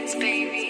beats, baby.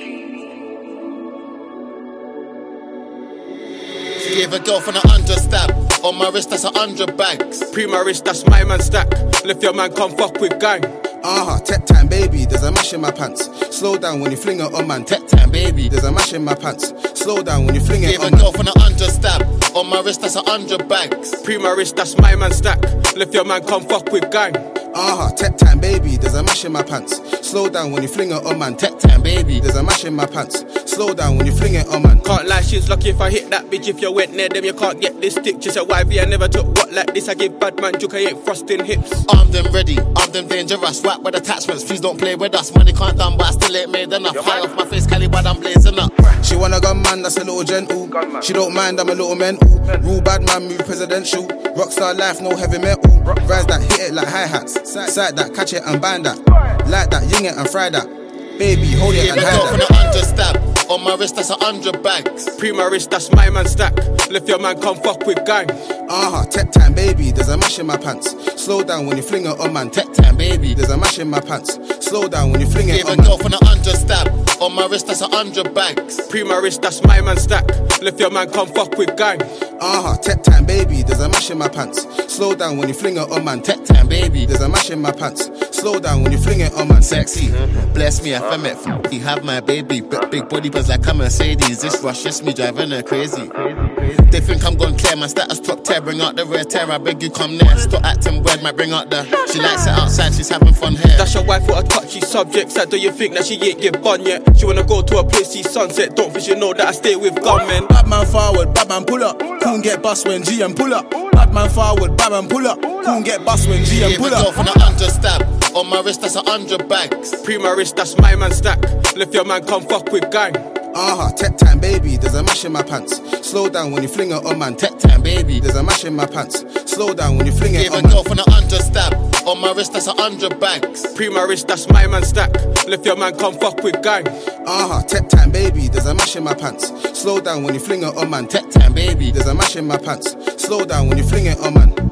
Gave a girl from the understab. On my wrist, that's 100 bags. Pre my wrist, that's my man stack. Left your man, come fuck with gang. Tech time, baby, there's a mash in my pants. Slow down when you fling it on, man. Tech time, baby, there's a mash in my pants. Slow down when you fling it Gave on, a man. girl from the understab. On my wrist, that's 100 bags. Pre my wrist, that's my man stack. Left your man, come fuck with gang. Tech time, baby, there's a mash in my pants. Slow down when you fling it on, man. Tech time, baby, there's a mash in my pants. Slow down when you fling it on, man. Can't lie, she's lucky if I hit that bitch. If you went near them, you can't get this stick. Just a YV, I never took what like this. I give bad man juke, I ain't frosting hips. Armed and ready, armed and dangerous. Whack with attachments, please don't play with us. Money can't done, but I still ain't made enough. High off my face, Cali, but I'm blazing up. She want a gun man, that's a little gentle. She don't mind, I'm a little mental. Rule bad man, move presidential. Rockstar life, no heavy metal. Rise that, hit it like hi-hats. Side that, catch it and bind that. Like that, ying it and fry that. Baby, hold it and hide from the understab. On my wrist, that's 100 bags. Pre my wrist, that's my man stack. Left your man, come fuck with gang. Tech time, baby, there's a mash in my pants. Slow down when you fling it on, man. Tech time, baby, there's a mash in my pants. Slow down when you fling it Gave on, a girl from the understab. On my wrist, that's 100 bags. Pre my wrist, that's my man stack. Left your man, come fuck with gang. Tech time, baby, there's a mash in my pants. Slow down when you fling it on, man. Tech time, baby, there's a mash in my pants. Slow down when you fling it on, man. Sexy, bless me, I met you have my baby. Big body buzz like a Mercedes. This rush, just me driving her crazy. They think I'm gone clear, my status top tier. Bring out the rare tear, I beg you come near. Stop acting weird, might bring out the. She likes it outside, she's having fun here. That's your wife, what a touchy subject. Sad, do you think that she ain't get bun yet? She wanna go to a place, see sunset. Don't think you know that I stay with gunmen. Bad man forward, bad man pull up. Coon get bust when GM pull up. Bad man forward, bad man pull up. Coon get bust when GM pull up. From the understab. On my wrist, that's 100 bags. Pre my wrist, that's my man stack. Left your man, come fuck with gang. Tech time, baby, there's a mash in my pants. Slow down when you fling it on, man. Tech time, baby, there's a mash in my pants. Slow down when you fling it on, man. Gave a girl from the understab. On my wrist, that's 100 bags. Pre my wrist, that's my man stack. Left your man, come fuck with gang. Tech time, baby, there's a mash in my pants. Slow down when you fling it on, man. Tech time, baby, there's a mash in my pants. Slow down when you fling it on, man.